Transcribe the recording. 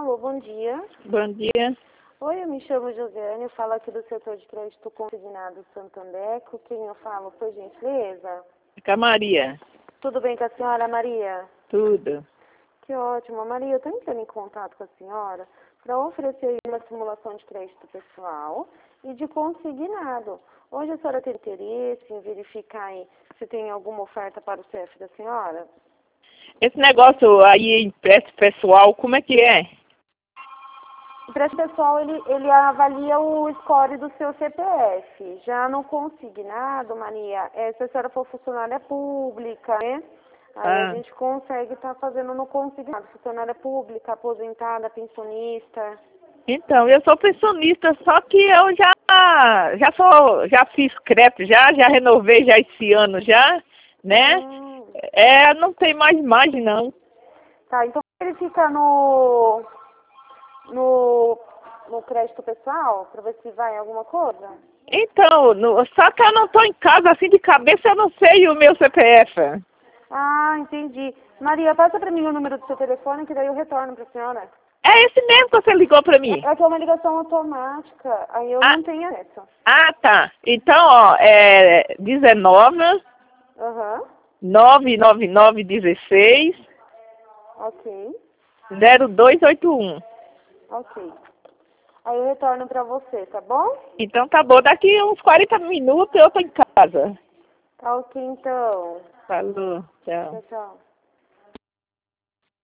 Alô, bom dia. Bom dia. Oi, eu me chamo Josiane, eu falo aqui do setor de crédito consignado Santander. Com quem eu falo, por gentileza? Com a Maria. Tudo bem com a senhora, Maria? Tudo. Que ótimo. Maria, eu estou entrando em contato com a senhora para oferecer uma simulação de crédito pessoal e de consignado. Hoje a senhora tem interesse em verificar aí se tem alguma oferta para o CEF da senhora? Esse negócio aí, empréstimo pessoal, como é que é? O empréstimo pessoal, ele avalia o score do seu CPF. Já no consignado, Maria, se a senhora for funcionária pública, né? Aí a gente consegue estar fazendo no consignado. Funcionária pública, aposentada, pensionista. Então, eu sou pensionista, só que eu já fiz CREP, já renovei já esse ano já, né? Não tem mais margem não. Tá, então ele fica no crédito pessoal, para ver se vai alguma coisa? Então, só que eu não estou em casa, assim de cabeça eu não sei o meu CPF. Ah, entendi. Maria, passa para mim o número do seu telefone, que daí eu retorno para a senhora. É esse mesmo que você ligou para mim? É que é uma ligação automática, aí eu não tenho acesso. Ah, tá. Então, ó, é 19 Aham. 99916 Ok, 0281. ok. Aí eu retorno para você, tá bom? Então tá bom, daqui uns 40 minutos eu tô em casa. Tá ok, então. Falou, tchau. Tchau, tchau.